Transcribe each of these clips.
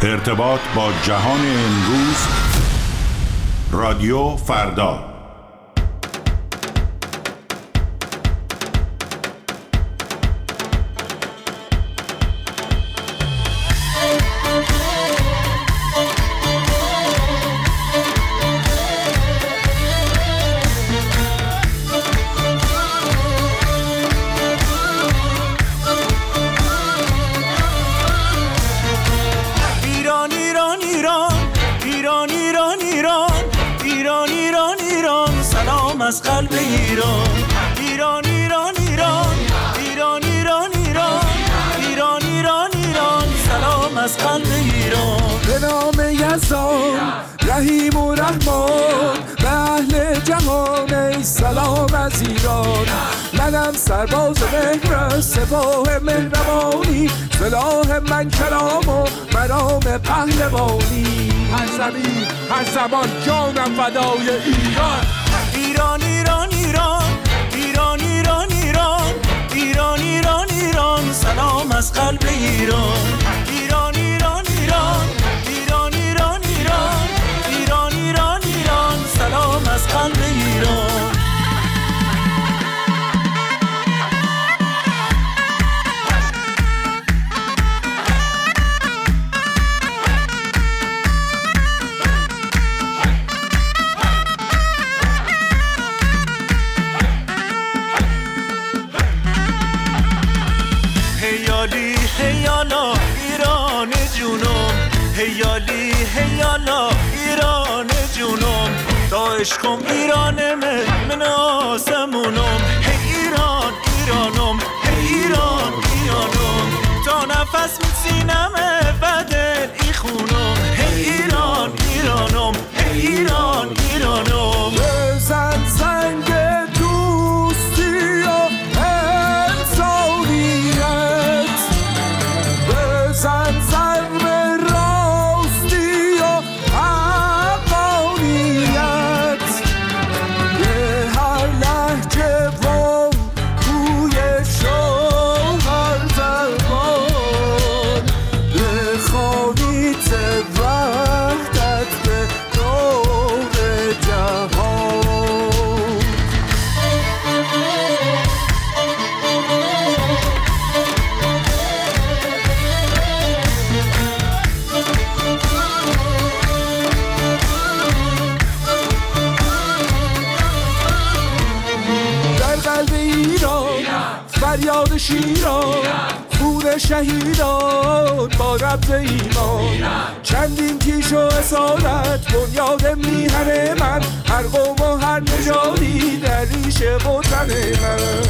ارتباط با جهان امروز، رادیو فردا. از قلب ایران، ایران ایران ایران، ایران ایران ایران، ایران ایران ایران، سلام از قلب ایران. به نام یزدان رحیم و رحمان، به اهل جهان ای سلام از ایران. منم سرباز مهر سپاه مهربانی، سلاح من کلام و مرام پهلوانی. هر زمین هر زمان جانم فدای ایران. ایران ایران ایران، ایران ایران ایران، ایران ایران ایران، سلام از قلب ایران. ایران ایران ایران، ایران ایران ایران، ایران ایران ایران، سلام از قلب ایران. هیالا ایران جونم، هیالی هیالا ایران جونم، تا عشقم ایرانمه من آسمونم. هی ایران ایرانم، هی ایران ایرانم، تا نفس می سینمه بدن ای خونم. هی ایران ایرانم، هی ایران ایرانم. بزن زنگ دوستی و انسانیت، بزن ضرب راستی و حقانیت، به هر لهجه و بوی شوهر زبان، بخوانید وحدت به نور جهان. در قلب ایران فریاد شیران، خون شهیدان با رمز ایمان. چندین کیش و اسارت بنیاد میهن من، هر قوم و هر نژادی در ریشه وطن من.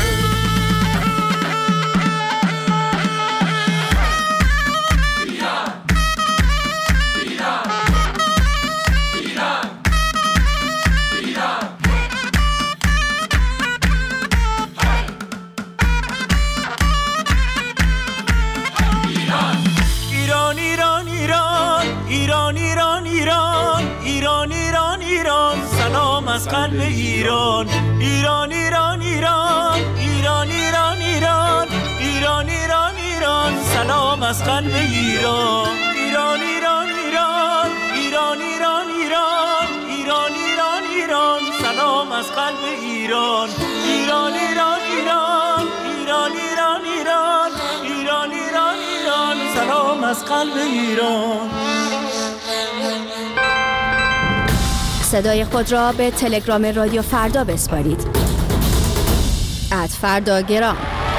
ایران ایران ایران، ایران ایران ایران، ایران ایران ایران، سلام از قلب ایران. ایران ایران ایران، ایران ایران ایران، ایران ایران ایران، سلام از قلب ایران. ایران ایران ایران، ایران ایران ایران، ایران ایران ایران، سلام از قلب ایران. ایران ایران ایران، ایران ایران ایران، ایران ایران ایران، سلام از قلب ایران. صدای خود را به تلگرام رادیو فردا بسپارید. @فرداگرام.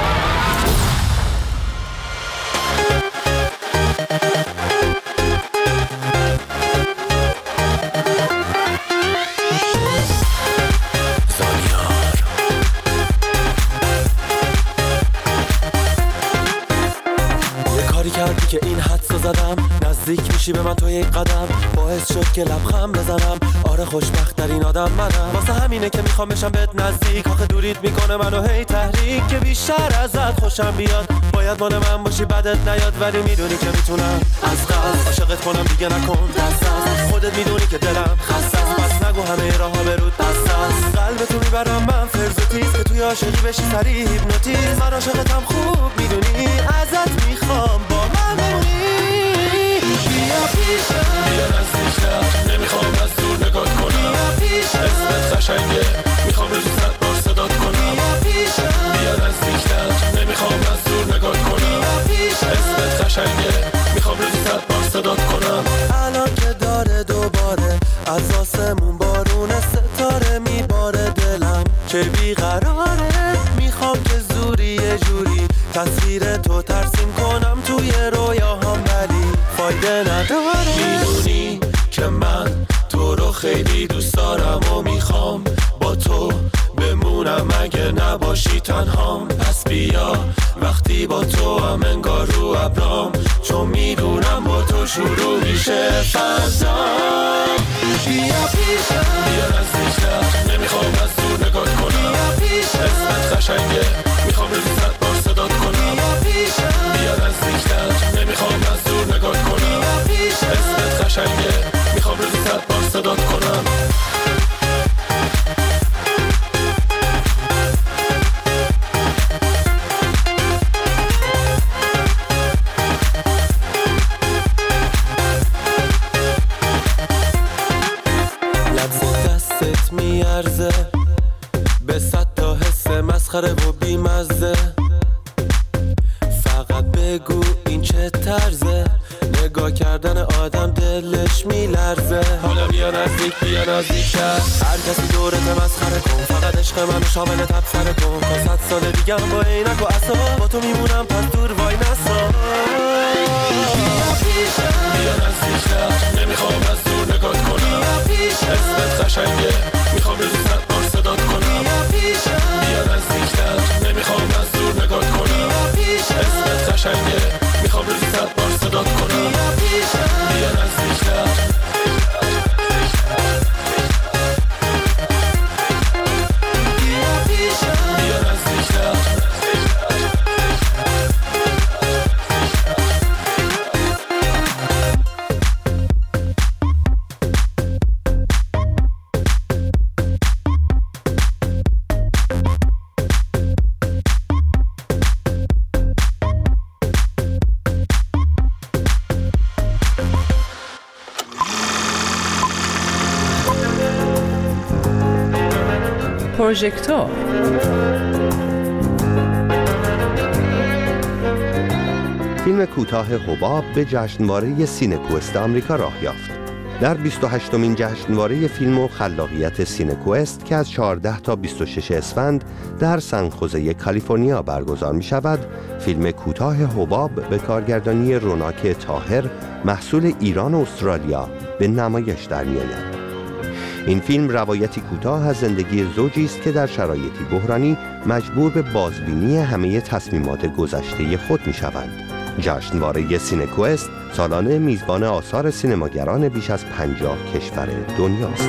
کردی که این حدسو زدم، نزدیک میشی به من تو یک قدم، باعث شد که لبخند بزنم. آره خوشبخت ترین آدم منم، واسه همینه که میخوام بشم بهت نزدیک. آخه دوریت میکنه منو هی تحریک، که بیشتر ازت خوشم بیاد. باید مال من باشی بدت نیاد، ولی میدونی که میتونم از قلب عاشقت کنم. دیگه نکن دست از خودت، میدونی که دلم خسته است. پس نگو همه راه‌ها به رود بسته است. قلبتو میبرم من فرض و تیز، که توی عاشقی بشی سریع هیپنوتیزم. من عاشقتم خوب میدونی، ازت میخوام با من بمونی. بیا که بیقراره، میخوام که زوری یه جوری تصویر تو ترسیم کنم توی رویاهام، ولی فایده نداره. میدونی که من تو رو خیلی دوست دارم و میخوام با تو بمونم اگه نباشی تنهام. پس بیا وقتی با تو هم انگار رو ابرام، چون میدونم با تو شروع میشه فردا. بیا پیشم، بیا نزدیکتر، نمیخوام از دور نگات کنم. اسمت قشنگه، میخوام روزی 100 بار صدات کنم. بیا نزدیکتر، نمیخوام از دور نگات کنم. اسمت قشنگه، میخوام روزی 100 بار صدات کنم. میارزه به 100 تا حس مسخره و بیمزه. فقط بگو این چه طرزه، نگاه کردن آدم دلش میلرزه. حالا بیا نزدیک، بیا نزدیکتر، هر کسی دورت مسخره کن. فقط عشق منو شامل تبصره کن. تا 100 سال دیگه هم با عینک و عصا با تو میمونم، پس دور وای نسا. بیا نزدیکتر، نمیخوام از دور نگات کنم. اسمت قشنگه، میخوام روزی 100 بار صدات کنم. بیا نزدیکتر، نمیخوام از دور نگات کنم. اسمت قشنگه، میخوام روزی 100 بار صدات کنم. بیا نزدیکتر. پروژکتور. فیلم کوتاه حباب به جشنواره سینکوست آمریکا راه یافت. در 28مین جشنواره فیلم و خلاقیت سینکوست که از 14 تا 26 اسفند در سنخوزه کالیفرنیا برگزار می شود، فیلم کوتاه حباب به کارگردانی روناک طاهر محصول ایران و استرالیا به نمایش در می آید. این فیلم روایتی کوتاه از زندگی زوجی است که در شرایطی بحرانی مجبور به بازبینی همه تصمیمات گذشته خود می شوند. جشنواره سینکوست سالانه میزبان آثار سینماگران بیش از 50 کشور دنیاست.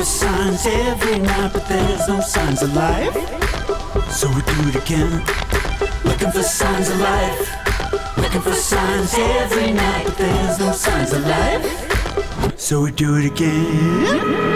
for signs every night, but there's no signs of life. So we do it again. Looking for signs of life. Looking for signs every night, but there's no signs of life. So we do it again.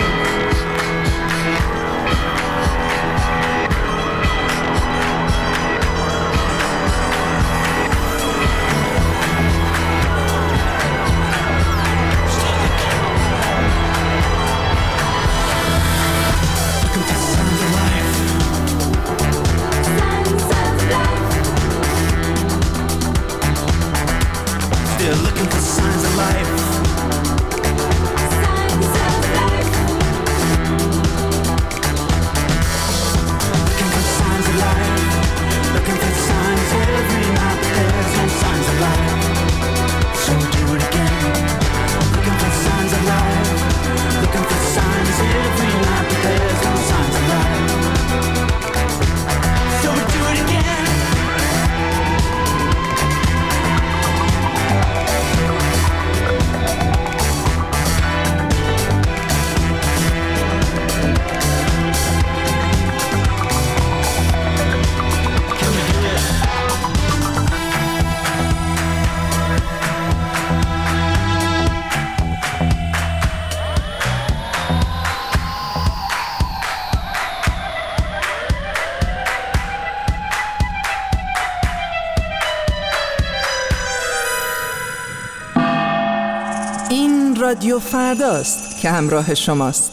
رادیو فرداست که همراه شماست.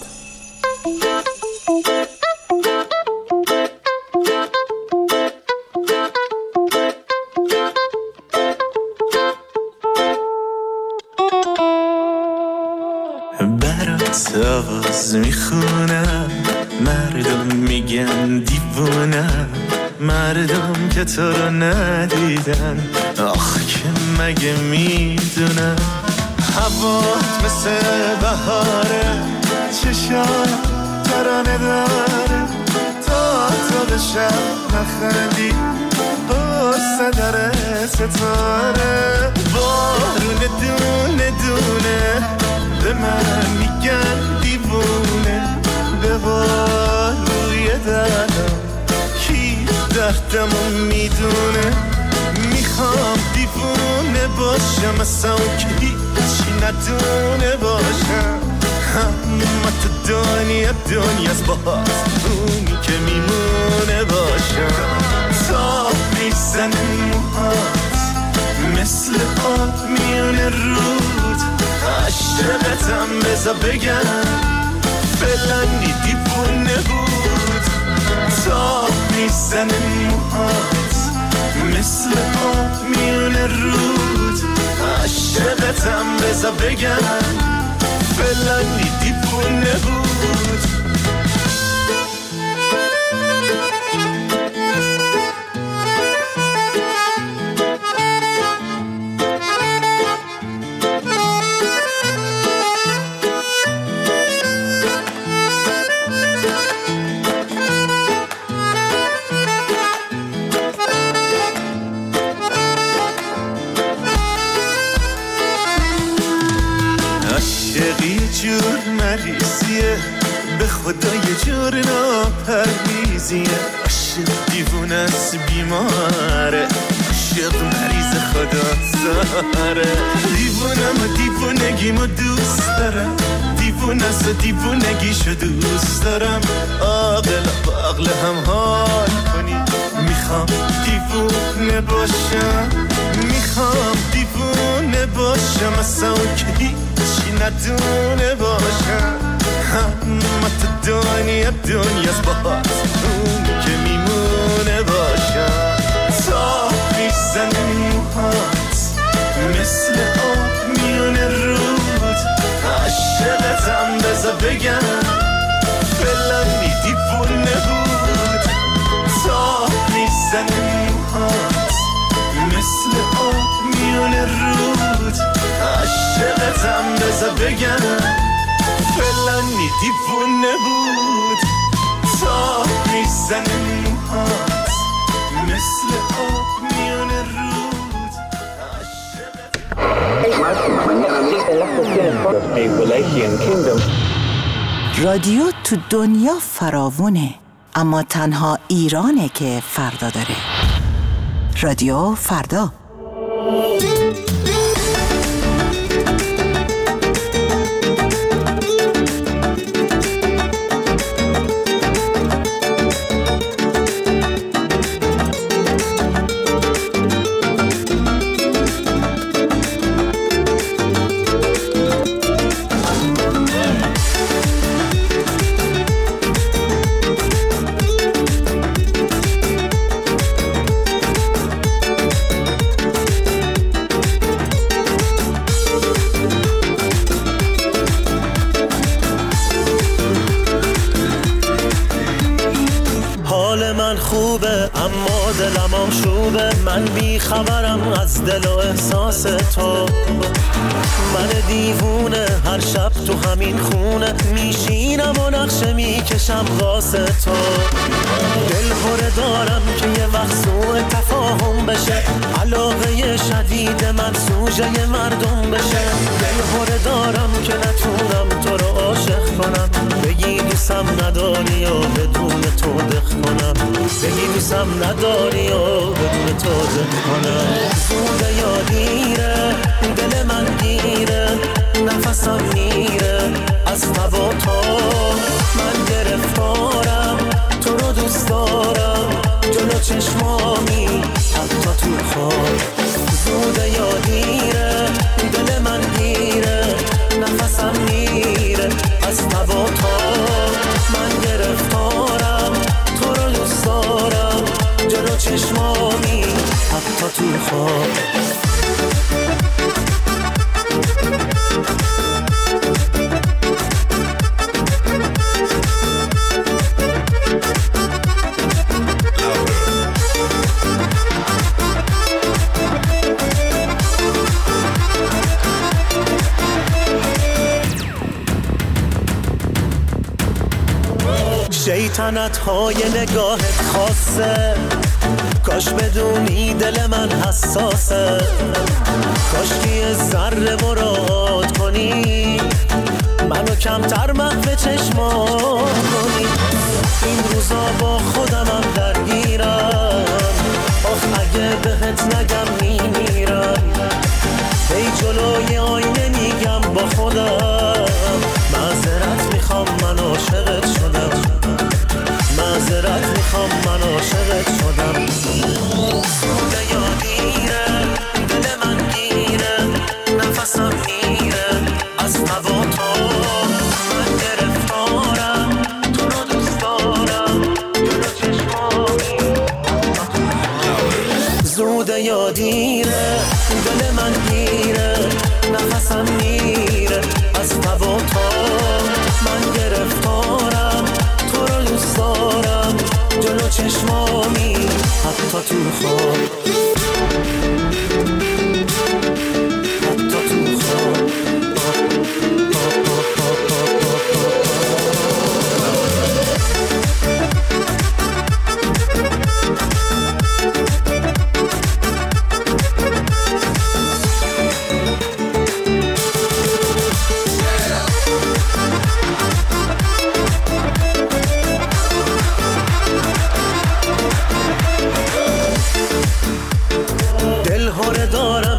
برات آواز میخونم، مردم میگن دیوونم، مردم که تو رو ندیدن، آخ که مگه میدونم. هوات مثل بهاره، چشام ترانه داره، تا تو به شب نخندی قصه داره ستاره. بارون دونه دونه به من میگن دیوونه، به باروی دردم کی دردمو میدونه. میخوام دیوونه باشم اصلا که هیچی ندونه باشم، اما تو دنیاست باز اونی که میمونه باشم. تا میزنه موهات مثل آب میونه رود، عشقتم بذار بگم فلانی دیوونه بود. تا میزنه موهات مثل آب میونه رود، عشقتم بذار بگم فلانی دیوونه بود. جور مریضیه به خدا یه جور ناپرهیزیه، عاشق دیوونه است بیماره، عاشق مریض خدا زاره. دیوونم و دیوونگیمو دوست دارم، دیوونه است و دیوونگیشو دوست دارم. عاقل با عقل هم حال کنی، میخوام دیوونه باشم، میخوام دیوونه باشم اصلا که هیچی ندونه باشم. اما تو دنیاست باز اون که میمونه باشم. تا میزنه موهات مثل آب میونه رود، عشقتم بذار بگم فلانی دیوونه بود. تا میزنه موهات مثل آب میونه رود، عشقتم بذار بگم فلانی دیوونه بود. تا میزنه موهات مثل آب میونه رود، رادیو تو دنیا فراوونه، اما تنها ایرانه که فردا داره. رادیو فردا. اما دلم آشوبه، من بی خبرم از دل و احساس تو. من دیوونه هر شب تو همین خونه میشینم و نقشه میکشم واسه تو. دل هره دارم که یه وقت سوء تفاهم بشه، علاقه شدید من سوژه مردم بشه. دل هره دارم که نتونم تو رو عاشق کنم، بگی دوستم نداری و بدون تو دق کنم، بگی دوستم نداری و بدون تو دق کنم. زوده یا دیره دل من گیره، نفسم میره از تب و تو. من گرفتارم تو رو دوست دارم، جلو چشمامی حتی تو خواب. زوده یا دیره دل من گیره، نفسم میره از تب و تو. من گرفتارم تو رو دوست دارم، جلو چشمامی حتی تو خواب. شیطنت های نگاهت خاصه، کاش بدونی دل من حساسه. کاش که یه ذره مراعات کنی، منو کمتر محو چشما کنی. این روزا با خودمم درگیرم، آخ اگه بهت نگم میمیرم. ای جلوی آینه میگم با خودم، معذرت میخوام من عاشقت شدم، معذرت میخوام من عاشقت شدم. زوده یا دیره دل من گیره، نفسم میره از تب و تو. من گرفتارم تو رو دوست دارم، جلو چشمامی. زوده یا دیره دل من گیره، نفسم میره از تب و تو. من گرفتارم تو رو دوست دارم، جلو چشمامی حتی تو خواب، حتی تو خواب. دل هره دارم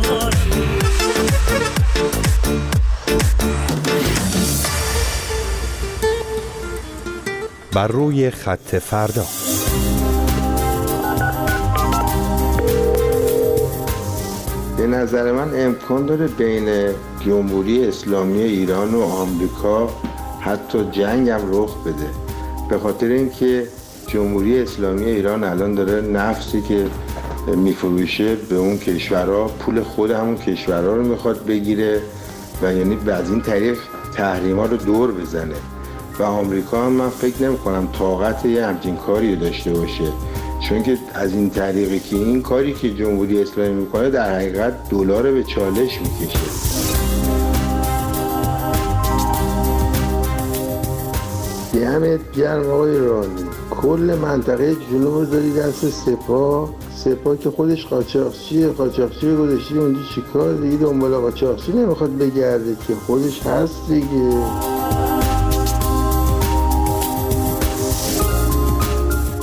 بر روی خط فردا. به نظر من امکان داره بین جمهوری اسلامی ایران و آمریکا حتی جنگ هم رخ بده، به خاطر اینکه جمهوری اسلامی ایران الان داره نفتی که میفروشه به اون کشورها، پول خود همون کشورها رو میخواد بگیره و یعنی از این طریق تحریما رو دور بزنه. و آمریکا هم من فکر نمی کنم طاقت یه همچین کاری داشته باشه، چون که از این طریقی که این کاری که جمهوری اسلامی میکنه در حقیقت دلار به چالش میکشه. دمت گرم آقای رانی، کل منطقه جنوب داری دست سپاه که خودش قاچاقچیه گذاشته اونجا چیکار دیگه، دنبال قاچاقچی نمیخواد بگرده که خودش هست دیگه.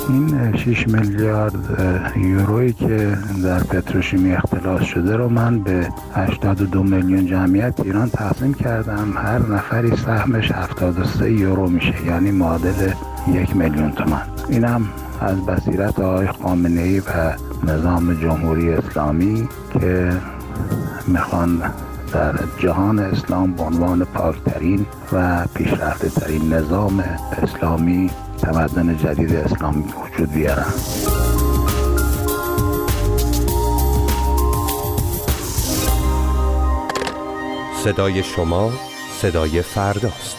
این 6 میلیارد یورویی که در پتروشیمی اختلاس شده رو من به 82 میلیون جمعیت ایران تقسیم کردم. هر نفری سهمش 73 یورو میشه، یعنی معادل 1 میلیون تومان. اینم از بصیرت آقای خامنه‌ای و نظام جمهوری اسلامی که میخوان در جهان اسلام به عنوان پاکترین و پیشرفته ترین نظام اسلامی، تمدن جدید اسلامی وجود بیارن. صدای شما صدای فرداست.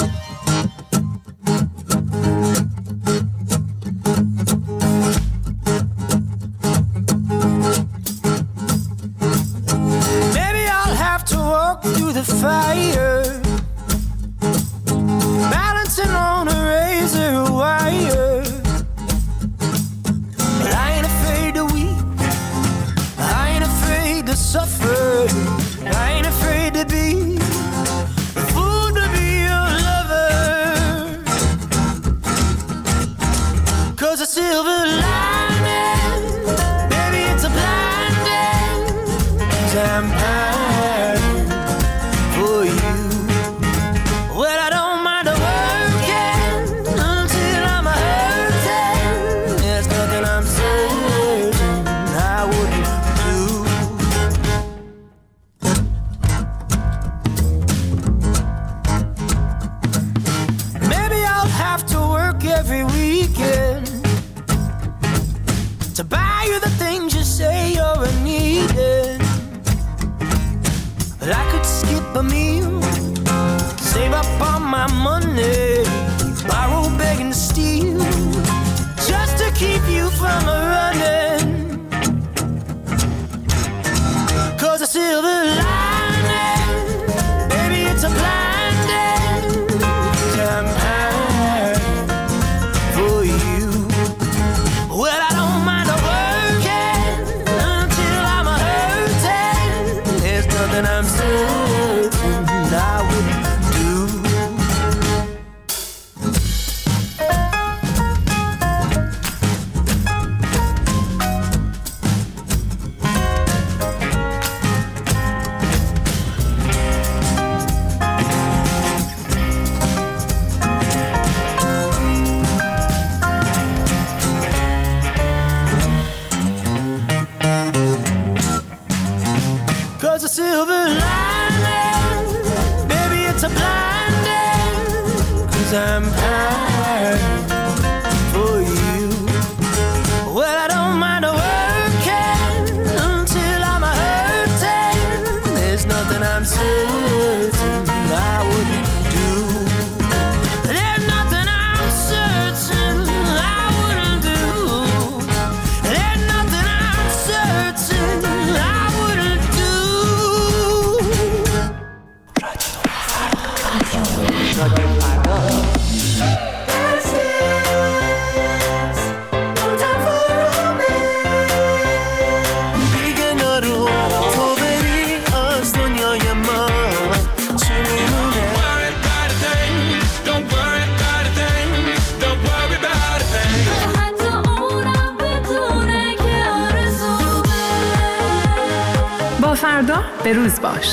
فردا به روز باش.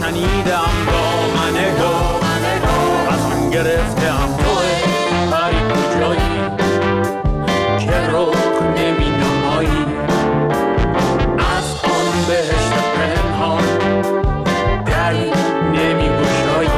شنیدم دامنه ها از من گرفتم توه پری کجایی که رخ نمی نمایی از آن بهشت پنهان دری نمی گشایی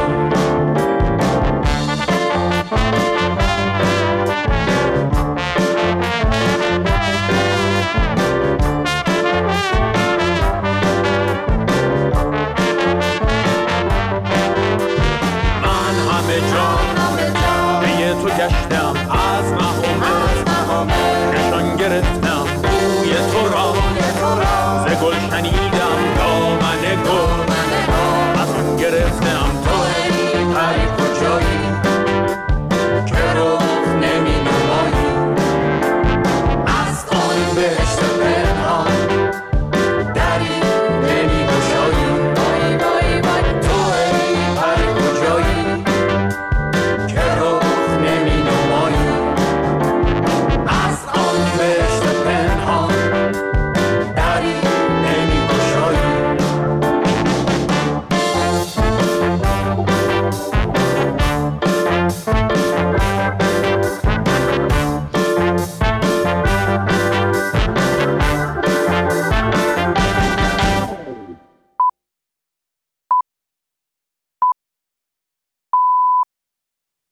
تو گشتم از مهامه نشان گرفتم بوی تو را ز گلشنی